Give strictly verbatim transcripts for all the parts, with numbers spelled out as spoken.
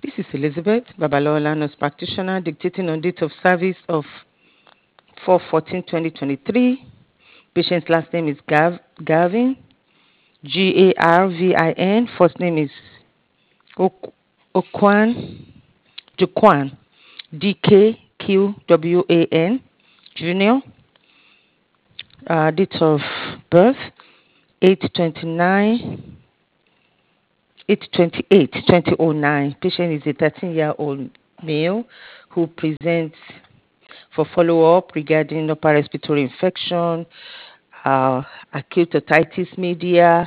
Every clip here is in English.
This is Elizabeth Babalola, nurse practitioner, dictating on date of service of four fourteen twenty twenty-three. Patient's last name is Gav Gavin, G A R V I N. First name is Ok- Okwan, Jukwan, D K Q W A N, Junior. Uh, date of birth eight twenty-nine, eight twenty-eight twenty oh nine. Patient is a thirteen year old male who presents for follow-up regarding upper respiratory infection, uh, acute otitis media,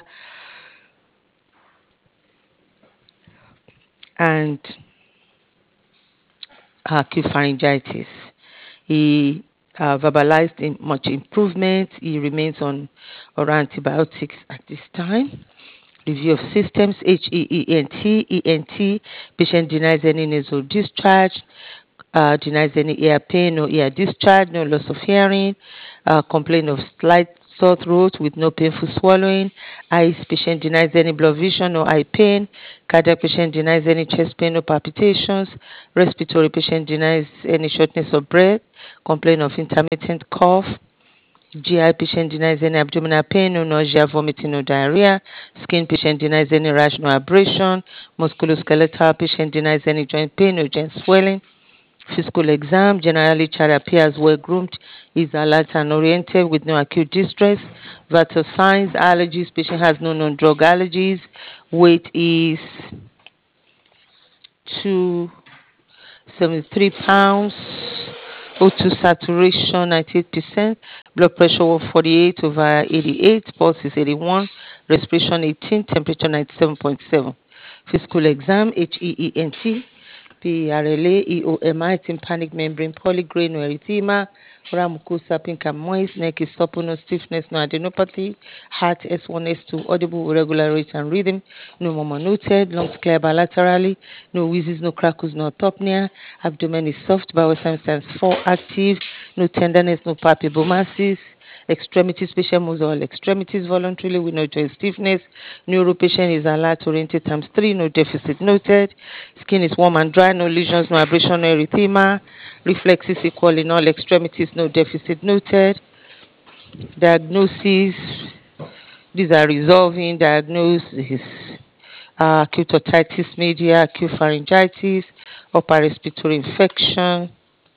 and acute pharyngitis. He uh, verbalized in much improvement. He remains on oral antibiotics at this time. Review of systems, H E E N T, E N T. Patient denies any nasal discharge, uh, denies any ear pain or ear discharge, no loss of hearing, uh, complain of slight sore throat with no painful swallowing. Eyes, patient denies any blood vision or eye pain. Cardiac patient denies any chest pain or palpitations. Respiratory patient denies any shortness of breath, complain of intermittent cough. G I patient denies any abdominal pain, no nausea, vomiting, or diarrhea. Skin patient denies any rash, no abrasion. Musculoskeletal patient denies any joint pain or joint swelling. Physical exam, generally child appears well groomed, is alert and oriented with no acute distress. Vital signs, allergies, patient has no known drug allergies. Weight is two seventy-three pounds. O two saturation ninety-eight percent. Blood pressure one forty-eight over eighty-eight. Pulse is eighty-one. Respiration eighteen. Temperature ninety-seven point seven. Physical exam, H E E N T. P R L A, E O M I, tympanic membrane, polygrain, no erythema, oral mucosa, pink and moist, neck is supple, no stiffness, no adenopathy, heart S one, S two, audible, irregular rate and rhythm, no murmur noted, lungs clear bilaterally, no wheezes, no crackles, no apnea, abdomen is soft, bowel signs four active, no tenderness, no palpable masses, extremities, patient moves all extremities voluntarily with no joint stiffness. Neuro patient is alert, oriented times three, no deficit noted. Skin is warm and dry, no lesions, no abrasion, no erythema. Reflexes equal in all extremities, no deficit noted. Diagnosis, these are resolving. Diagnosis, uh, acute otitis media, acute pharyngitis, upper respiratory infection,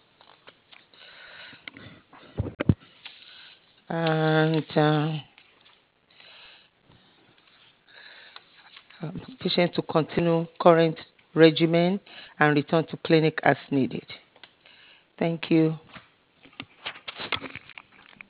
and uh, um, patient to continue current regimen and return to clinic as needed. Thank you.